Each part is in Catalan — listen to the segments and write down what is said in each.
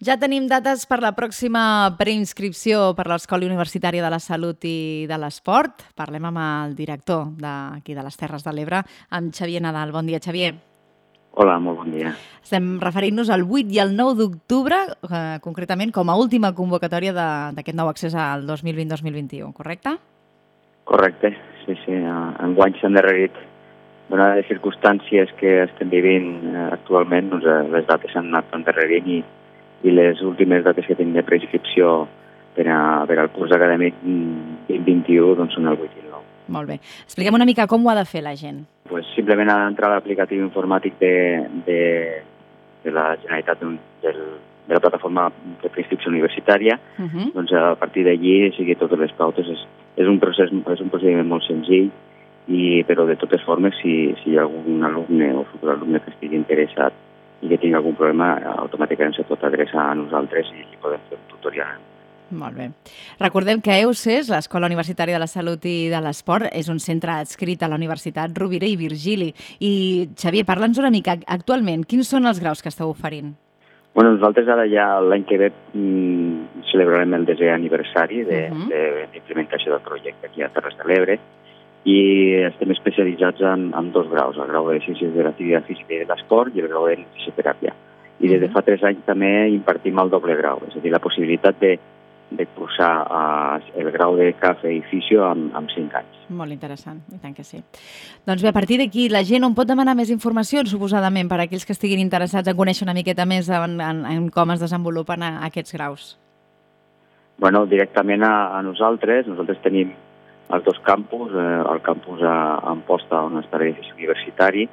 Ja tenim dates per la pròxima preinscripció per l'Escola Universitària de la Salut i de l'Esport. Parlem amb el director d'aquí de les Terres de l'Ebre, amb Xavier Nadal. Bon dia, Xavier. Hola, molt bon dia. Estem referint-nos al 8 i al 9 d'octubre, concretament com a última convocatòria d'aquest nou accés al 2020-2021, correcte? Correcte, sí. Enguany s'han endarrerit. Donades les circumstàncies que estem vivint actualment, doncs les dates s'han anat endarrerint i les últimes dates que tenim de preinscripció per al curs acadèmic 2021 doncs són el 8 i el 9. Molt bé. Expliquem una mica com ho ha de fer la gent. Pues simplement ha d'entrar a l'aplicatiu informàtic de la Generalitat de la plataforma de preinscripció universitària. Doncs a partir d'allí seguir totes les pautes. És un procediment molt senzill, però de totes formes, si hi ha algun alumne o futur alumne que estigui interessat i que tingui algun problema, automàticament se pot adreçar a nosaltres i podem fer un tutorial. Molt bé. Recordem que EUCES, l'Escola Universitària de la Salut i de l'Esport, és un centre adscrit a la Universitat Rovira i Virgili. I, Xavier, parla'ns una mica, actualment, quins són els graus que esteu oferint? Bueno, nosaltres ara ja l'any que ve celebrarem el 10è aniversari d'implementació del projecte aquí a Terres de l'Ebre i estem especialitzats en 2 graus, el grau de Ciències de l'Activitat Física i de l'Esport i el grau de Fisioteràpia. I des de fa 3 anys també impartim el doble grau, és a dir, la possibilitat de cursar el grau de CAFE i Fisio amb 5 anys. Molt interessant, i tant que sí. Doncs bé, a partir d'aquí, la gent on pot demanar més informació, suposadament, per a aquells que estiguin interessats en conèixer una miqueta més en com es desenvolupen aquests graus? Bueno, directament a nosaltres tenim els 2 campus, el campus a Amposta, on està l'edifici universitari,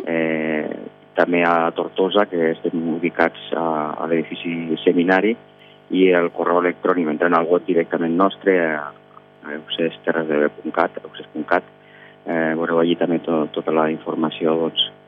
també a Tortosa, que estem ubicats a l'edifici seminari, i el correu electrònic, entrant al web directament nostre, a eucesterresdebre.cat, veureu allí també tota la informació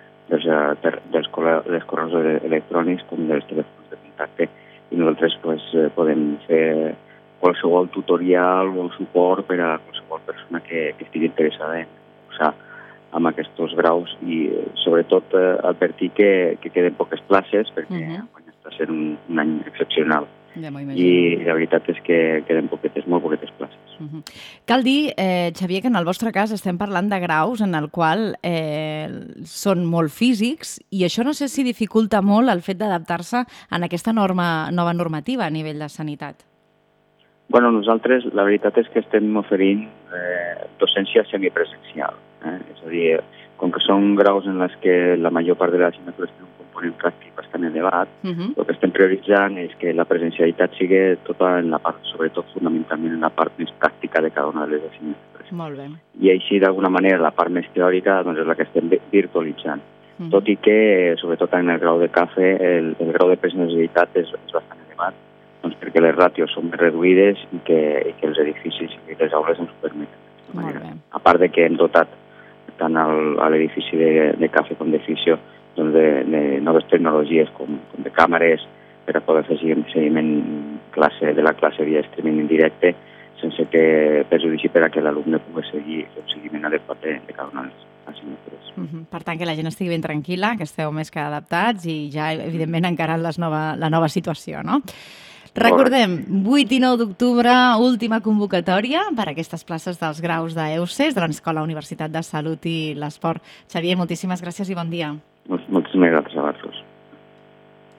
dels correus electrònics com dels telèfons de contacte, i nosaltres podem fer qualsevol tutorial o suport per a qualsevol persona que estigui interessada en cursar amb aquests graus i sobretot advertir que queden poques places perquè està sent un any excepcional. I la veritat és que queden molt poquetes places. Cal dir, Xavier, que en el vostre cas estem parlant de graus en el qual són molt físics i això no sé si dificulta molt el fet d'adaptar-se a aquesta nova normativa a nivell de sanitat. Bueno, nosaltres la veritat és que estem oferint docència semipresencial. És a dir, com que són graus en els que la major part de les assignatures tenen un component pràctic bastant elevat, el que estem prioritzant és que la presencialitat sigui tota en la part, sobretot fonamentalment en la part més pràctica de cada una de les assignatures. Molt bé. I així, d'alguna manera, la part més teòrica és la que estem virtualitzant. Tot i que, sobretot en el grau de CAFE, el grau de presencialitat és bastant elevat, doncs perquè les ràtios són més reduïdes i que els edificis i les aules ens ho permeten. A part de que hem dotat tant a l'edifici de CAFE com de Fisio de noves tecnologies com de càmeres per a poder fer seguiment de la classe via streaming en directe sense que perjudici per a que l'alumne pugui seguir un seguiment adequat de cada una de les assignatures. Per tant, que la gent estigui ben tranquil·la, que esteu més que adaptats i ja, evidentment, encarant la nova situació, no? Recordem, 8 i 9 d'octubre, última convocatòria per a aquestes places dels graus d'EUCES, de l'Escola Universitat de Salut i l'Esport. Xavier, moltíssimes gràcies i bon dia. Moltíssimes gràcies a vosaltres.